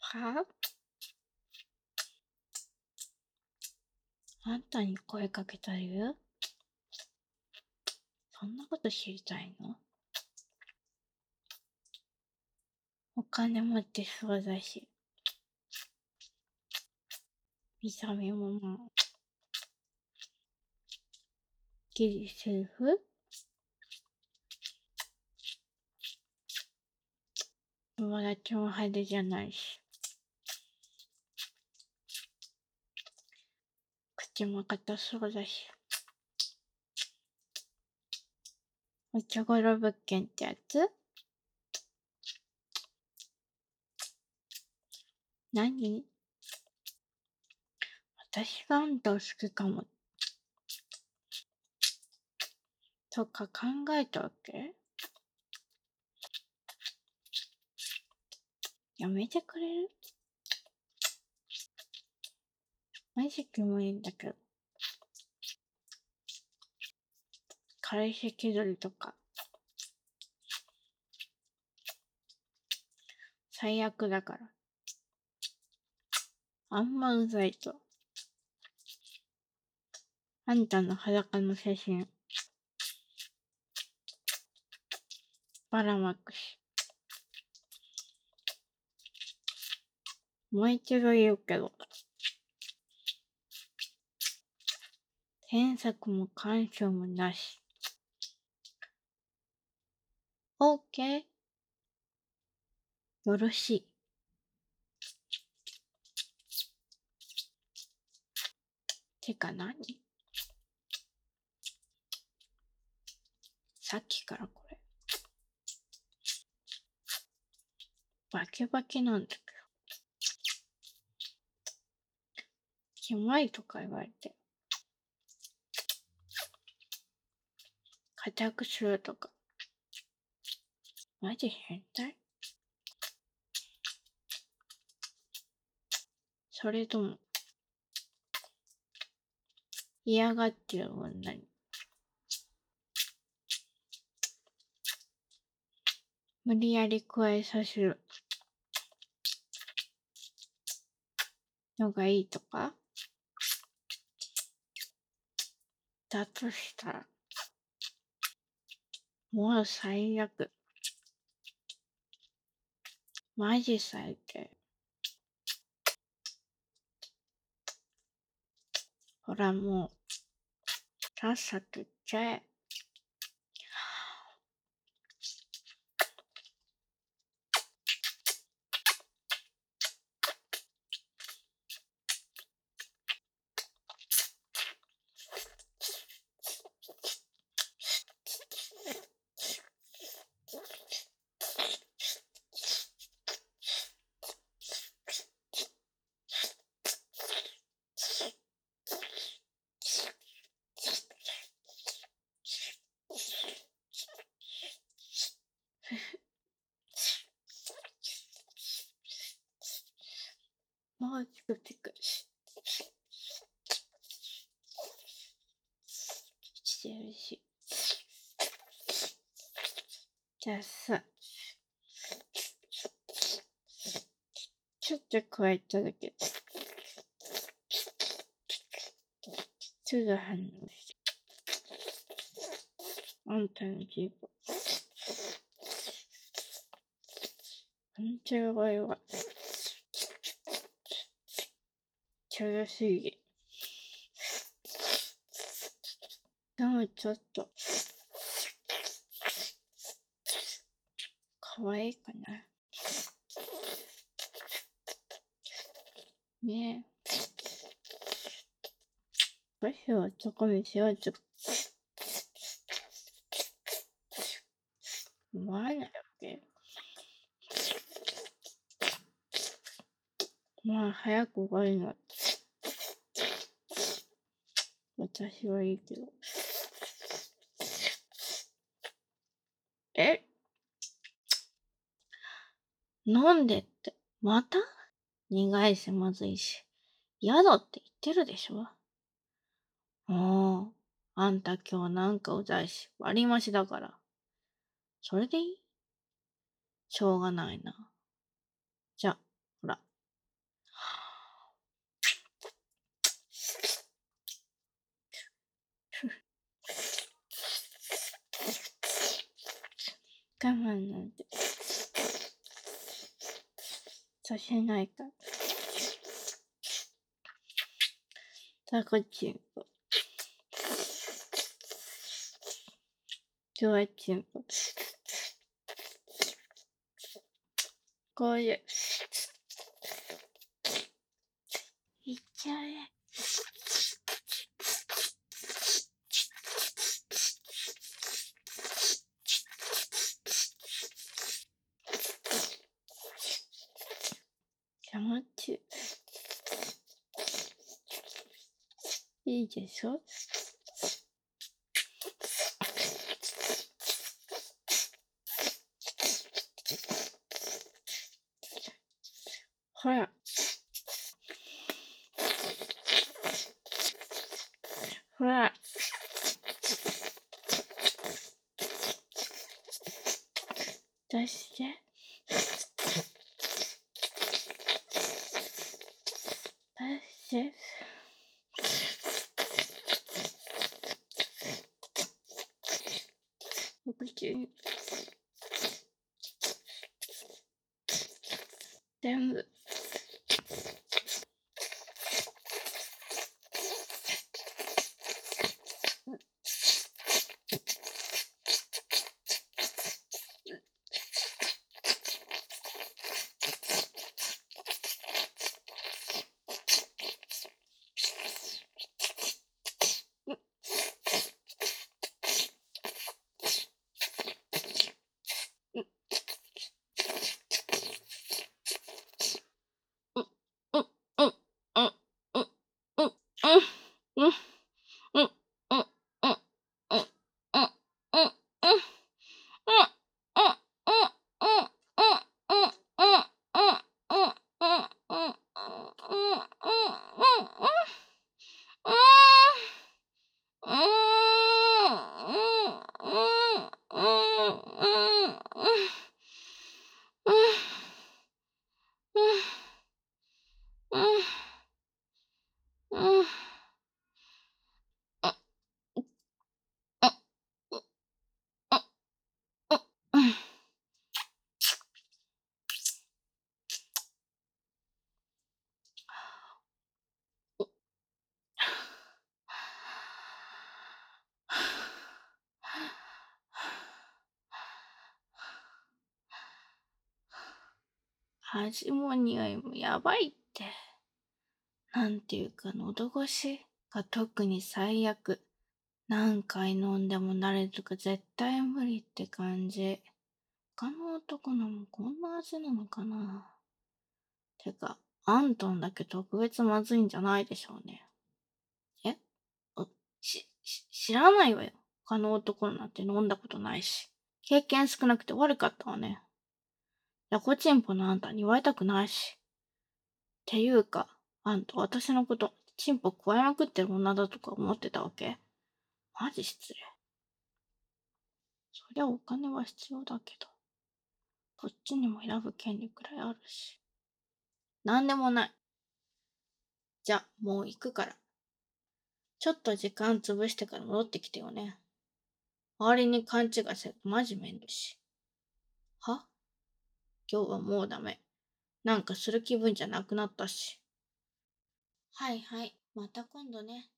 は？あんたに声かけた理由？そんなこと知りたいの？お金持ってそうだし、見た目もギリセーフ？友達も派手じゃないし、口も硬そうだし。お茶頃物件ってやつ？何？私があんたを好きかもとか考えたわけ？やめてくれる？マジキモいんだけど。彼氏気取りとか最悪だから。あんまうざいと。あんたの裸の写真ばらまくし。もう一度言うけど、添削も干渉もなし。OK？ よろしい。てか何？さっきからこれバキバキなんだけど。キモいとか言われて固くするとかマジ変態？それとも嫌がってる女に無理やり加えさせるのがいいとか？だとしたらもう最悪。マジ最低。ほらもうさっさと言っちゃえ。もうチクチクしてるし。じゃあさ、ちょっと加えただけですぐ反応して。あんたの自分反対側は強すぎ。でもちょっと可愛いかな。ねえ。私は男にしようと思わないわけ？まあ早く終わるの私はいいけど。え？なんでって、また？苦いしまずいし。嫌だって言ってるでしょ。もう、あんた今日なんかうざいし、割り増しだから。それでいい？しょうがないな。じゃ、ほら、 我慢なんてさせないから。タコチンポ。チョワチンポ。こういう。いっちゃえ。気持ちいい。いいでしょ。ほら。ほら。出して。出して。お口に。全部。味も匂いもやばいって。なんていうか喉越しが特に最悪。何回飲んでも慣れるとか絶対無理って感じ。他の男のもこんな味なのかな。てか、アントンだけ特別まずいんじゃないでしょうね。え知らないわよ。他の男のなんて飲んだことないし。経験少なくて悪かったわね。ヤコチンポのあんたに言われたくないし。っていうか、あんた私のこと、チンポ加えまくってる女だとか思ってたわけ？マジ失礼。そりゃお金は必要だけど、こっちにも選ぶ権利くらいあるし。なんでもない。じゃ、もう行くから。ちょっと時間潰してから戻ってきてよね。周りに勘違いするとマジめんどし。は？今日はもうダメ。なんかする気分じゃなくなったし。はいはい、また今度ね。